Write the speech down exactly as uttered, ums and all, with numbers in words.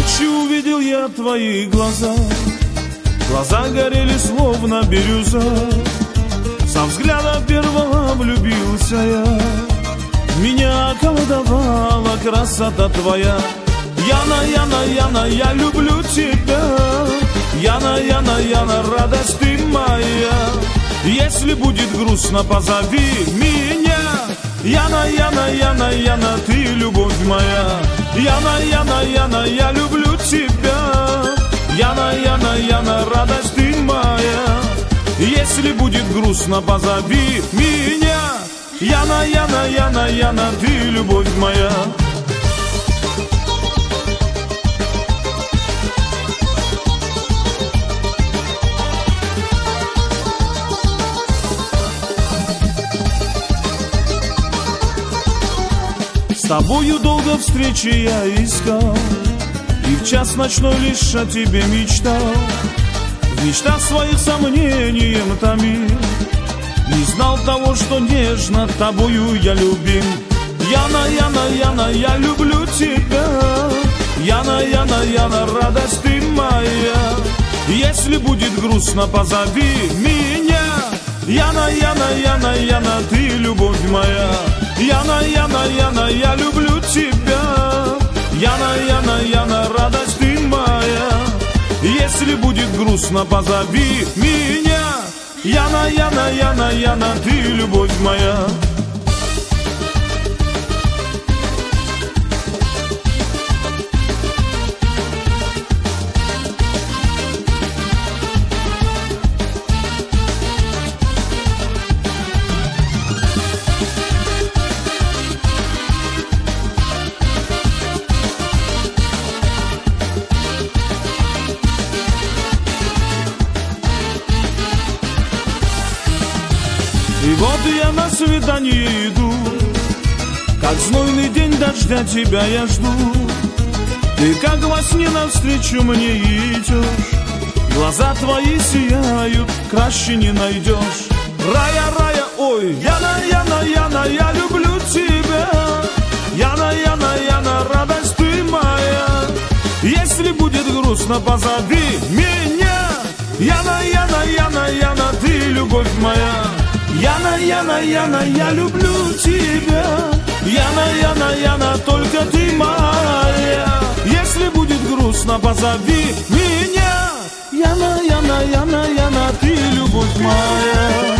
Ночью увидел я твои глаза, глаза горели словно бирюза. Со взгляда первого влюбился я, меня околдовала красота твоя. Яна, Яна, Яна, я люблю тебя. Яна, Яна, Яна, радость ты моя. Если будет грустно, позови меня. Яна, Яна, Яна, Яна, ты любовь моя. Яна, Яна, Яна, я люблю тебя. Яна, Яна, Яна, радость ты моя. Если будет грустно, позови меня. Яна, Яна, Яна, Яна, ты любовь моя. С тобою долго встречи я искал, и в час ночной лишь о тебе мечтал. В мечтах своих сомнением томил, не знал того, что нежно тобою я любим. Яна, Яна, Яна, я люблю тебя. Яна, Яна, Яна, радость ты моя. Если будет грустно, позови меня. Яна, Яна, Яна, Яна, ты любовь моя. Яна, Яна, Яна, я люблю тебя. Яна, Яна, Яна, радость ты моя. Если будет грустно, позови меня. Яна, Яна, Яна, Яна, ты любовь моя. И вот я на свидание иду, как знойный день дождя тебя я жду. Ты как во сне навстречу мне идешь, глаза твои сияют, краще не найдешь. Рая, Рая, ой, Яна, Яна, Яна, я люблю тебя. Яна, Яна, Яна, радость ты моя. Если будет грустно, позови меня. Яна, Яна, Яна, Яна, ты любовь моя. Яна, Яна, Яна, я люблю тебя. Яна, Яна, Яна, только ты моя. Если будет грустно, позови меня. Яна, Яна, Яна, Яна, ты любовь моя.